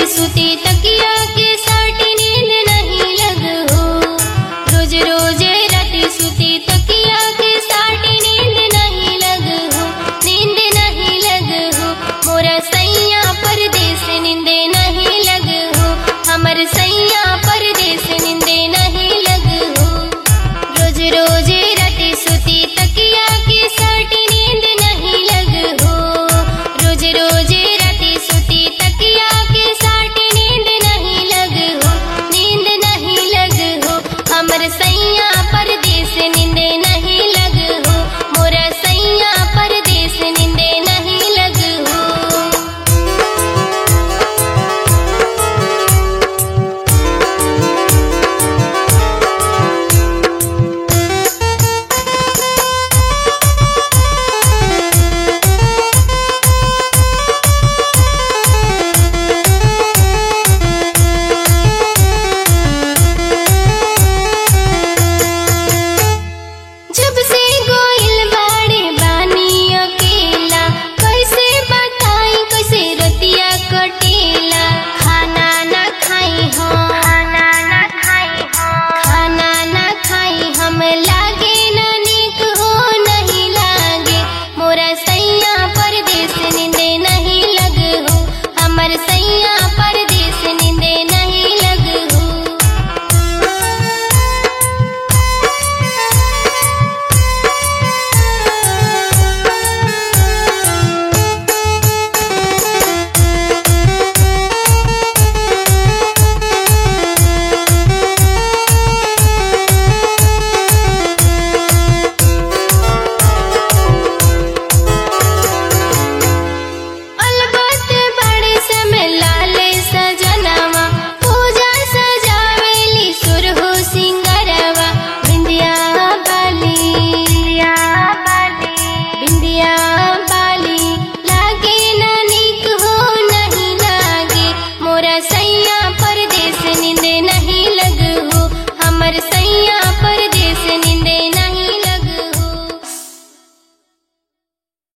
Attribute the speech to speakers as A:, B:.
A: सुती तकिया के साटी नींद नहीं लग हो। रोज रोज रात सुती तकिया के साटी नींद नहीं लग हो, नींद नहीं लग हो। मोरा सैया परदेस नींदे नहीं लग हो, हमर सैया परदेस नींदे नहीं लग हो। रोज रोज रात सुती तकिया के साटी नींद नहीं लग हो। रोज रोज रात सुती तकिया के साटी नींद नहीं लग हो, नींद नहीं लग हो। हमर सैया परदेस नींदे नहीं लग हो, मोरा सैया परदेस नींदे नहीं लग हो। जब से गोइल बाड़े बानी अकेला, कैसे बताई कैसे रतिया कटेला। खाना ना खाई हो, खाना ना खाई हो, खाना ना खाई हम, लागे ना नीक हो नहीं लागे। मोरा सैया परदेस नींदे नहीं लग हो, हमर सैया पर